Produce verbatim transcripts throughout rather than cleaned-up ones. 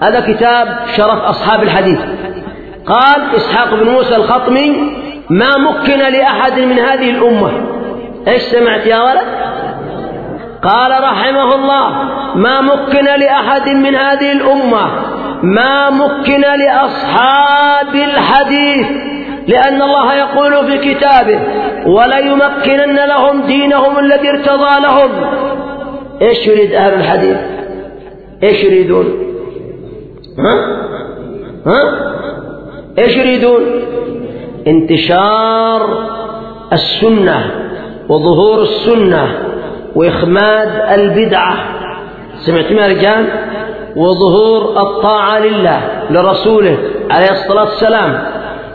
هذا كتاب شرف أصحاب الحديث. قال إسحاق بن موسى الخطمي: ما مكن لأحد من هذه الأمة. إيش سمعت يا ولد؟ قال رحمه الله: ما مكن لأحد من هذه الأمة ما مكن لأصحاب الحديث، لأن الله يقول في كتابه: ولا يمكنن لهم دينهم الذي ارتضى لهم. إيش يريد أهل الحديث؟ إيش يريدون؟ ها؟ ها؟ إيش يريدون؟ انتشار السنة وظهور السنة وإخماد البدعة. سمعتم يا رجال؟ وظهور الطاعة لله لرسوله عليه الصلاة والسلام،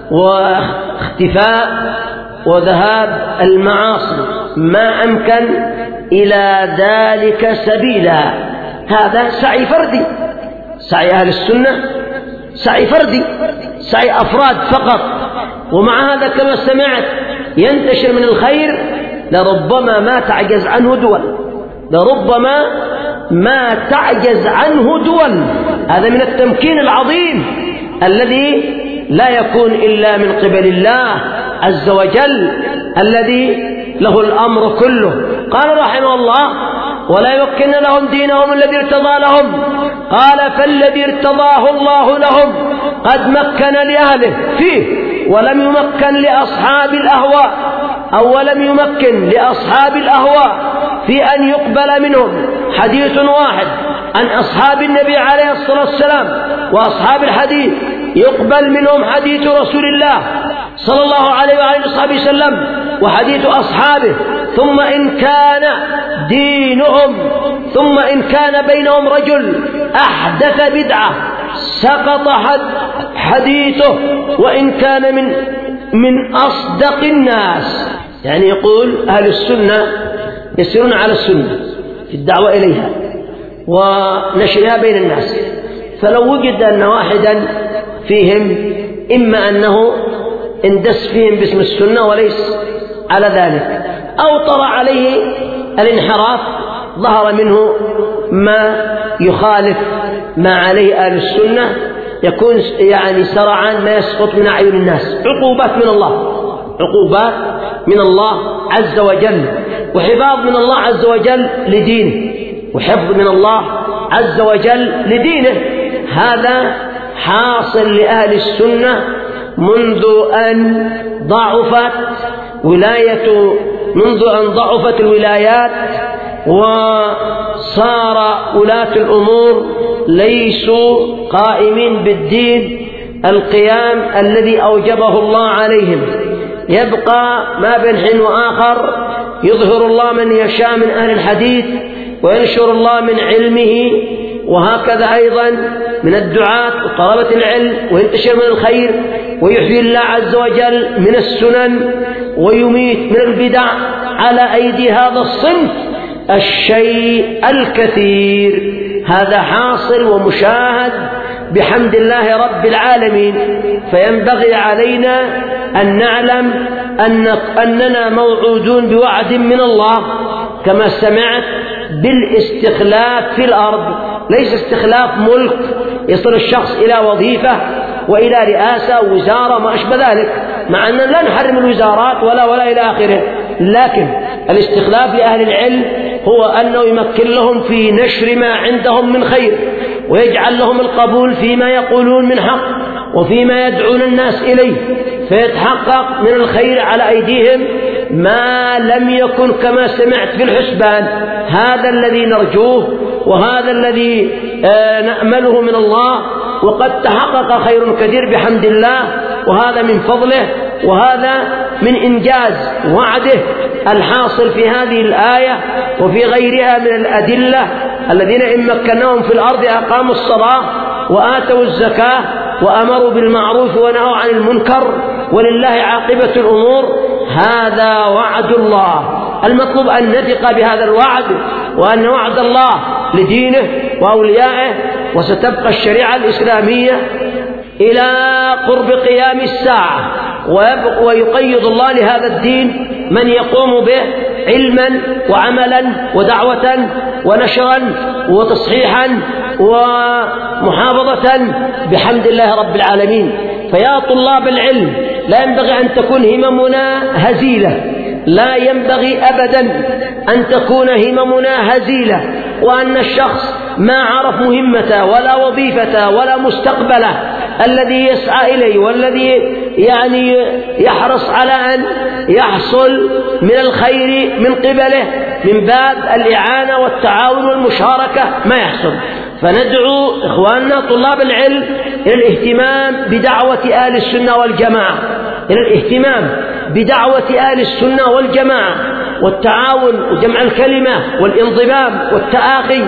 واختفاء وذهاب المعاصي ما أمكن إلى ذلك سبيلا. هذا سعي فردي، سعي أهل السنة سعي فردي، سعي أفراد فقط. ومع هذا كما سمعت ينتشر من الخير لربما ما تعجز عنه دول، لربما ما تعجز عنه دول. هذا من التمكين العظيم الذي لا يكون إلا من قبل الله عز وجل الذي له الأمر كله. قال رحمه الله: ولا يمكن لهم دينهم الذي ارتضى لهم. قال: فالذي ارتضاه الله لهم قد مكن لأهله فيه، ولم يمكن لأصحاب الأهواء أو ولم يمكن لأصحاب الأهواء في أن يقبل منهم حديث واحد عن أصحاب النبي عليه الصلاة والسلام. وأصحاب الحديث يقبل منهم حديث رسول الله صلى الله عليه وآله وصحبه وسلم وحديث أصحابه، ثم إن كان دينهم ثم إن كان بينهم رجل أحدث بدعة سقط حديثه وإن كان من من أصدق الناس. يعني يقول أهل السنة يسيرون على السنة في الدعوة إليها ونشرها بين الناس، فلو وجد أن واحدا فيهم إما أنه اندس فيهم باسم السنة وليس على ذلك، أو طرأ عليه الانحراف، ظهر منه ما يخالف ما عليه أهل السنة، يكون يعني سرعان ما يسقط من أعين الناس. عقوبات من الله، عقوبات من الله عز وجل، وحفاظ من الله عز وجل لدينه، وحفظ من الله عز وجل لدينه. هذا حاصل لأهل السنة منذ أن ضعفت ولاية منذ أن ضعفت الولايات وصار ولاة الأمور ليسوا قائمين بالدين القيام الذي أوجبه الله عليهم. يبقى ما بين حين وآخر يظهر الله من يشاء من أهل الحديث وينشر الله من علمه، وهكذا أيضا من الدعاة وطلبة العلم، وينتشر من الخير، ويحيي الله عز وجل من السنن ويميت من البدع على أيدي هذا الصنف الشيء الكثير. هذا حاصل ومشاهد بحمد الله رب العالمين. فينبغي علينا أن نعلم أن أننا موعودون بوعد من الله كما سمعت بالاستخلاف في الأرض، ليس استخلاف ملك يصل الشخص إلى وظيفة وإلى رئاسة ووزارة ما أشبه ذلك، مع أننا لا نحرم الوزارات ولا ولا إلى آخره، لكن الاستخلاف لأهل العلم هو أنه يمكن لهم في نشر ما عندهم من خير، ويجعل لهم القبول فيما يقولون من حق وفيما يدعون الناس إليه، فيتحقق من الخير على أيديهم ما لم يكن كما سمعت في الحسبان. هذا الذي نرجوه وهذا الذي آه نأمله من الله، وقد تحقق خير كثير بحمد الله، وهذا من فضله، وهذا من إنجاز وعده الحاصل في هذه الآية وفي غيرها من الأدلة. الذين إن مكناهم في الأرض أقاموا الصلاة وآتوا الزكاة وأمروا بالمعروف ونهوا عن المنكر ولله عاقبة الأمور. هذا وعد الله، المطلوب أن نثق بهذا الوعد، وأن وعد الله لدينه وأوليائه، وستبقى الشريعة الإسلامية إلى قرب قيام الساعة، ويقيض الله لهذا الدين من يقوم به علما وعملا ودعوة ونشرا وتصحيحا ومحافظة بحمد الله رب العالمين. فيا طلاب العلم، لا ينبغي أن تكون هممنا هزيلة، لا ينبغي أبدا أن تكون هممنا هزيلة، وأن الشخص ما عرف مهمته ولا وظيفته ولا مستقبله الذي يسعى إليه والذي يعني يحرص على أن يحصل من الخير من قبله من باب الإعانة والتعاون والمشاركة ما يحصل. فندعو إخواننا طلاب العلم إلى الاهتمام بدعوة أهل السنة والجماعة، إلى الاهتمام بدعوة أهل السنة والجماعة والتعاون وجمع الكلمة والانضمام والتآخي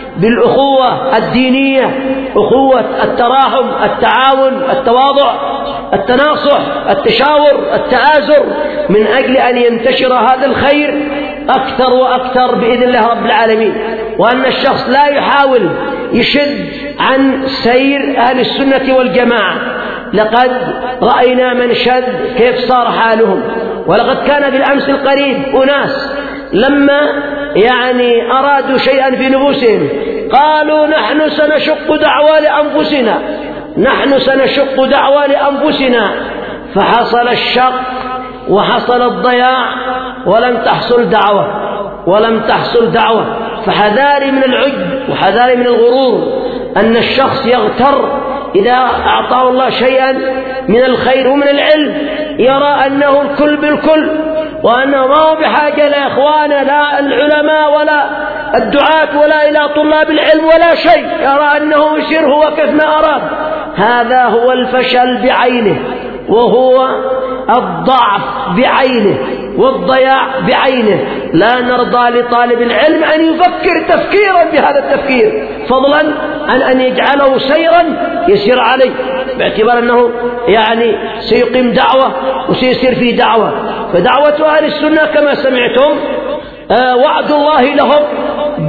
بالأخوة الدينية، أخوة التراحم، التعاون، التواضع، التناصح، التشاور، التآزر، من أجل أن ينتشر هذا الخير أكثر وأكثر بإذن الله رب العالمين. وأن الشخص لا يحاول يشد عن سير أهل السنة والجماعة. لقد رأينا من شد كيف صار حالهم، ولقد كان بالأمس القريب أناس لما يعني أرادوا شيئا في نفوسهم قالوا نحن سنشق دعوى لأنفسنا، نحن سنشق دعوى لأنفسنا، فحصل الشق وحصل الضياع ولم تحصل دعوة، ولم تحصل دعوة. فحذاري من العجب وحذاري من الغرور، أن الشخص يغتر إذا أعطاه الله شيئا من الخير ومن العلم يرى أنه الكل بالكل، وأنه ما هو بحاجة لا إخوانا لا العلماء ولا الدعاة ولا إلى طلاب العلم ولا شيء، يرى أنه يسير هو كيف ما أراد. هذا هو الفشل بعينه، وهو الضعف بعينه والضياع بعينه. لا نرضى لطالب العلم أن يفكر تفكيرا بهذا التفكير، فضلا عن أن يجعله سيرا يسير عليه، باعتبار أنه يعني سيقيم دعوة وسيسير في دعوة. فدعوة أهل السنة كما سمعتم آه وعد الله لهم ب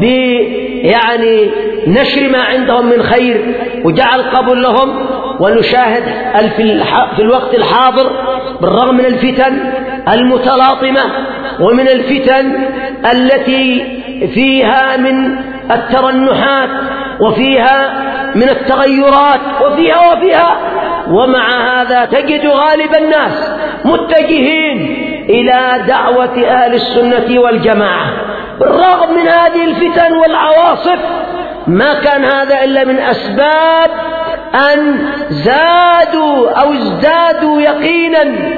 يعني نشر ما عندهم من خير وجعل قبول لهم. ونشاهد في الوقت الحاضر بالرغم من الفتن المتلاطمة ومن الفتن التي فيها من الترنحات وفيها من التغيرات وفيها وفيها ومع هذا تجد غالب الناس متجهين إلى دعوة أهل السنة والجماعة بالرغم من هذه الفتن والعواصف. ما كان هذا إلا من أسباب أن زادوا أو ازدادوا يقينا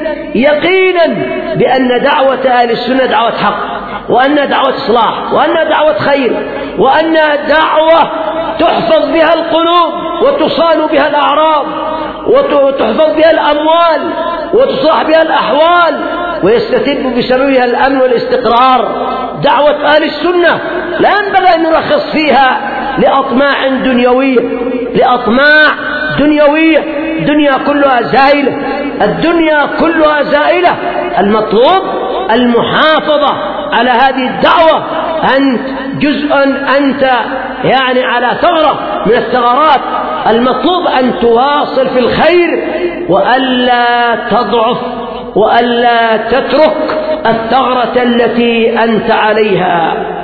يقينا بأن دعوة أهل السنة دعوة حق، وأن دعوة إصلاح، وأن دعوة خير، وأن دعوة تحفظ بها القلوب وتصان بها الأعراض وتحفظ بها الأموال وتصلح بها الأحوال ويستتب بسببها الأمن والاستقرار. دعوة أهل السنة لا ينبغي أن نرخص فيها لأطماع دنيوية، لأطماع دنيوية. الدنيا كلها زائلة، الدنيا كلها زائلة. المطلوب المحافظة على هذه الدعوة. أنت جزء، أنت يعني على ثغرة من الثغرات. المطلوب أن تواصل في الخير وألا تضعف وألا تترك الثغرة التي أنت عليها.